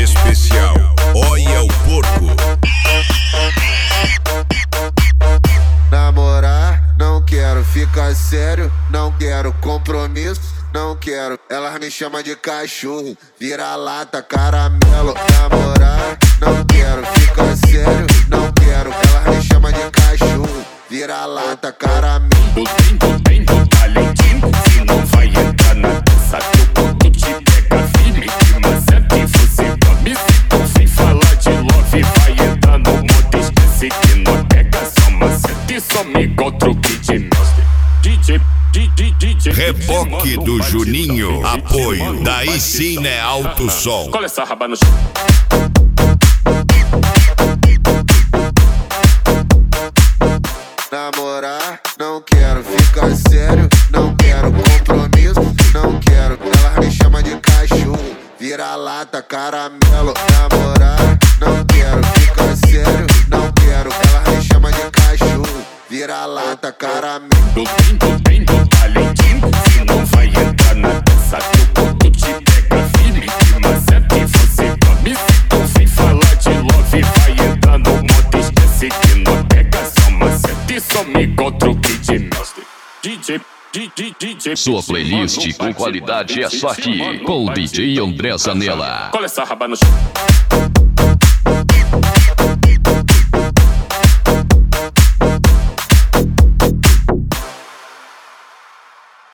especial, olha o porco. Namorar, não quero. Ficar sério, não quero. Compromisso, não quero. Elas me chamam de cachorro, vira-lata, caramelo. Namorar, não quero. Ficar sério, não quero. Elas me chamam de cachorro, vira-lata, caramelo. Do bem, do talentinho. Se não vai entrar na dança, teu corpo te pega firme. Que maceta e você come. Então sem falar de love, vai entrar no modo. Esquece que não pega só maceta e some igual truque de mestre. DJ Reboque do Juninho, apoio, daí sim né alto som. Cola essa raba no chão. Namorar, não quero. Ficar sério, não quero. Compromisso, não quero. Elas me chamam de cachorro, vira-lata, caramelo. Namorar, não quero. Ficar sério, não quero. Elas me chamam de cachorro, vira-lata, caramelo. Do bem, do talentinho. Se não vai entrar na dança, teu corpo te pega firme. Que maceta e você come. Então sem falar de love, vai entrar no modo. Esquece que não pega só maceta e some igual truque de mestre. DJ. Sua playlist com qualidade é só aqui, com o DJ André Zanella. Cola essa raba no chão.